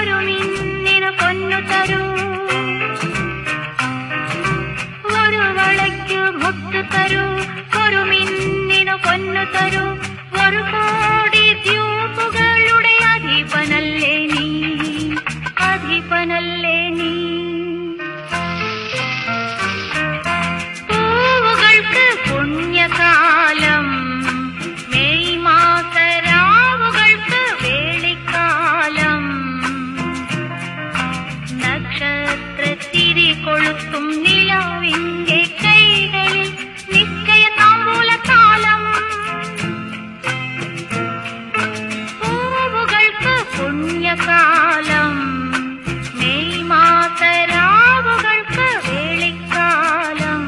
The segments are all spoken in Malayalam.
ഒരു മിന്നിനു പൊന്നു തരൂ, ഒരു വളയ്ക്കു മുത്തു തരൂ, ഒരു മിന്നിനു പൊന്നു തരൂ, ഒരു കോടി ദ്വീപുകളുടെ അധിപനല്ലേ നീ, അധിപനല്ലേ നീ. പൂവുകൾക്ക് പുണ്യകാലം, മെയ് മാസരാവുകൾക്ക് വേളിക്കാലം, നക്ഷത്രത്തിരി കൊളുത്തും നിലാവിന്റെ കൈകളിൽ നിശ്ചയ താമ്പൂലത്താലം. പൂവുകൾക്ക് പുണ്യകാലം, മെയ് മാസരാവുകൾക്ക് വേളിക്കാലം.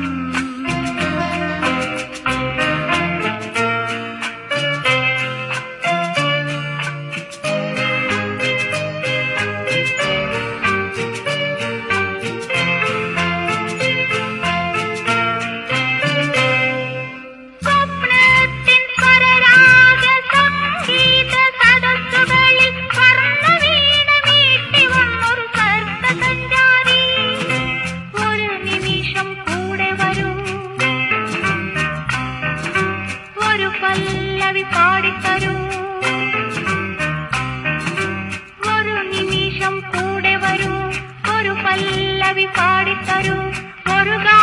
സ്വപ്നത്തിൻ സ്വരരാഗ സംഗീത സദസ്സുകളിൽ സ്വർണ്ണവീണ മീട്ടി വന്നൊരു സർപ്പസഞ്ചാരി, ഒരു നിമിഷം കൂടെ വരൂ, ഒരു പല്ലവി പാടിത്തരൂ, ഒരു നിമിഷം കൂടെ വരൂ, ഒരു പല്ലവി പാടിത്തരൂ, ഒരു